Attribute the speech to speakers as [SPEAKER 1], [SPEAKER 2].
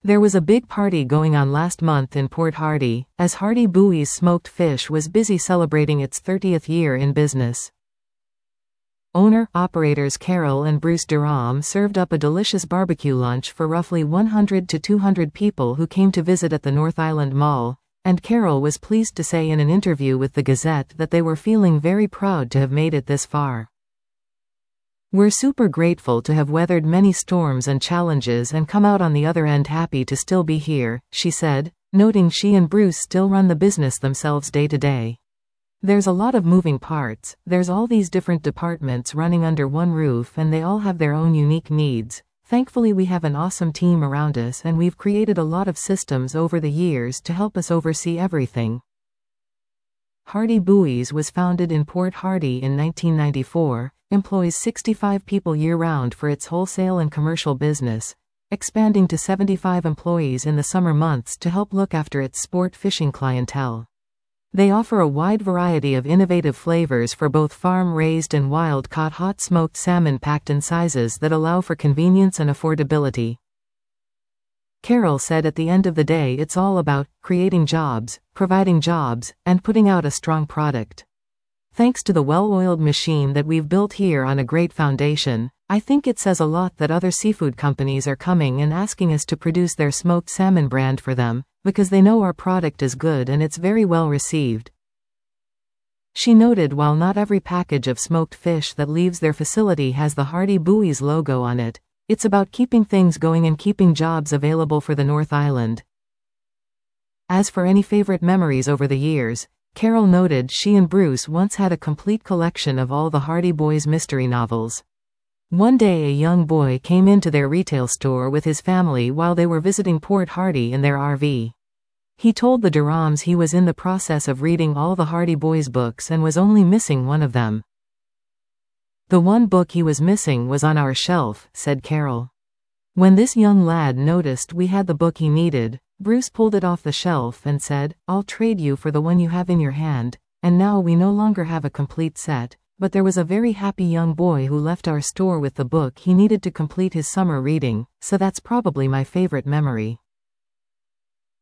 [SPEAKER 1] There was a big party going on last month in Port Hardy, as Hardy Buoys Smoked Fish was busy celebrating its 30th year in business. Owner-operators Carol and Bruce Durham served up a delicious barbecue lunch for roughly 100 to 200 people who came to visit at the North Island Mall, and Carol was pleased to say in an interview with the Gazette that they were feeling very proud to have made it this far. "We're super grateful to have weathered many storms and challenges and come out on the other end happy to still be here," she said, noting she and Bruce still run the business themselves day to day. "There's a lot of moving parts, there's all these different departments running under one roof and they all have their own unique needs. Thankfully we have an awesome team around us and we've created a lot of systems over the years to help us oversee everything." Hardy Buoys was founded in Port Hardy in 1994, employs 65 people year-round for its wholesale and commercial business, expanding to 75 employees in the summer months to help look after its sport fishing clientele. They offer a wide variety of innovative flavors for both farm-raised and wild-caught hot smoked salmon packed in sizes that allow for convenience and affordability. Carol said at the end of the day it's all about creating jobs, providing jobs, and putting out a strong product. "Thanks to the well-oiled machine that we've built here on a great foundation, I think it says a lot that other seafood companies are coming and asking us to produce their smoked salmon brand for them, because they know our product is good and it's very well received." She noted while not every package of smoked fish that leaves their facility has the Hardy Buoys logo on it, it's about keeping things going and keeping jobs available for the North Island. As for any favorite memories over the years, Carol noted she and Bruce once had a complete collection of all the Hardy Boys mystery novels. One day a young boy came into their retail store with his family while they were visiting Port Hardy in their RV. He told the Durhams he was in the process of reading all the Hardy Boys books and was only missing one of them. "The one book he was missing was on our shelf," said Carol. "When this young lad noticed we had the book he needed, Bruce pulled it off the shelf and said, 'I'll trade you for the one you have in your hand,' and now we no longer have a complete set, but there was a very happy young boy who left our store with the book he needed to complete his summer reading, so that's probably my favorite memory."